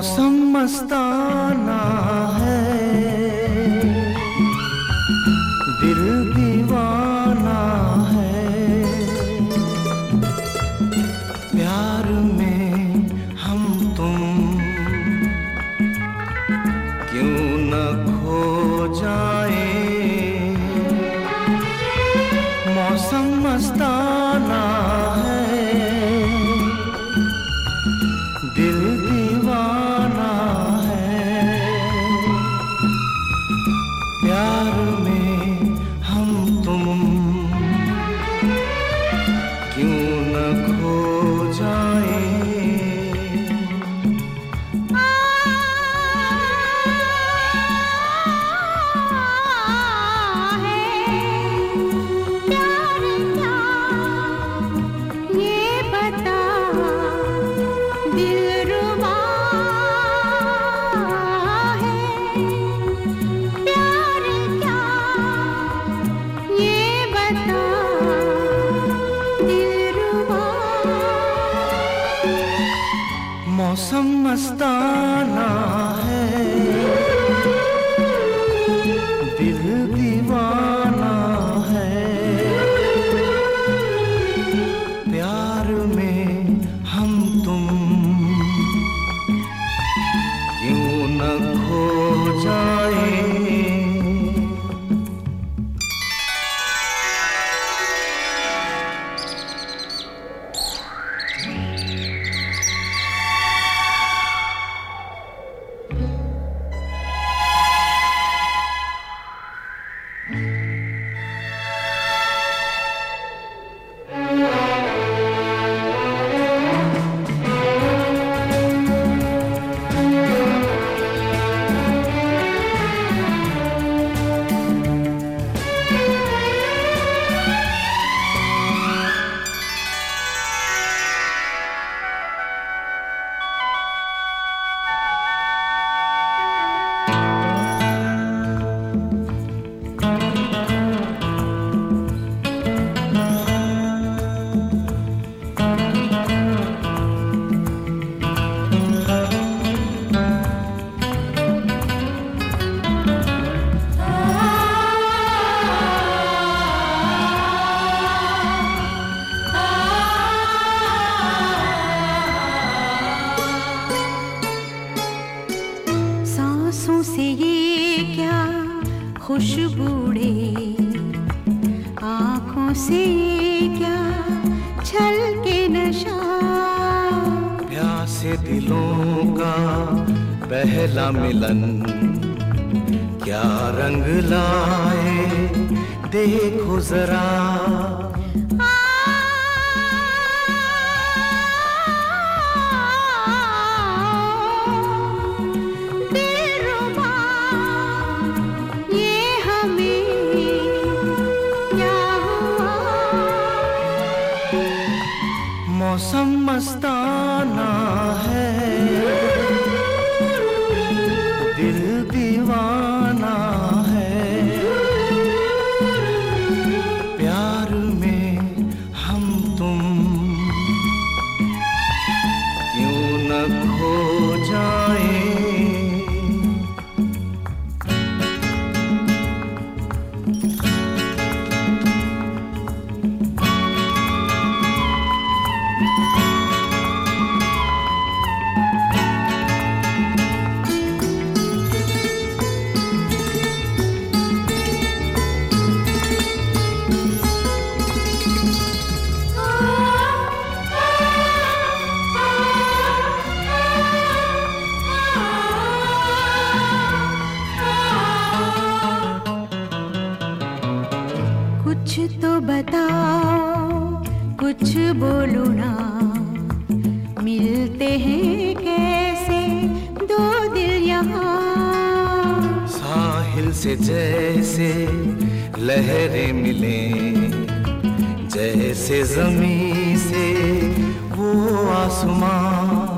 मौसम मस्ताना है, दिल दीवाना है, प्यार में हम तुम क्यों न खो जाए। मौसम मस्ताना है, दिल दीवाना है, प्यार में हम तुम क्यों न खो जाए। मौसम मस्ताना है, दिल दीवाना है, प्यार में हम तुम क्यों न खो जाए। सांसों से ये क्या खुशबूड़े, आँखों से ये क्या छलके नशा, प्यासे दिलों का पहला मिलन क्या रंग लाए देखो जरा। मौसम मस्ताना है, दिल दीवाना है, प्यार में हम तुम क्यों न खो जाए। कुछ तो बताओ, कुछ बोलो ना, मिलते हैं कैसे दो दिल यहाँ। साहिल से जैसे लहरें मिले, जैसे ज़मीं से वो आसमां,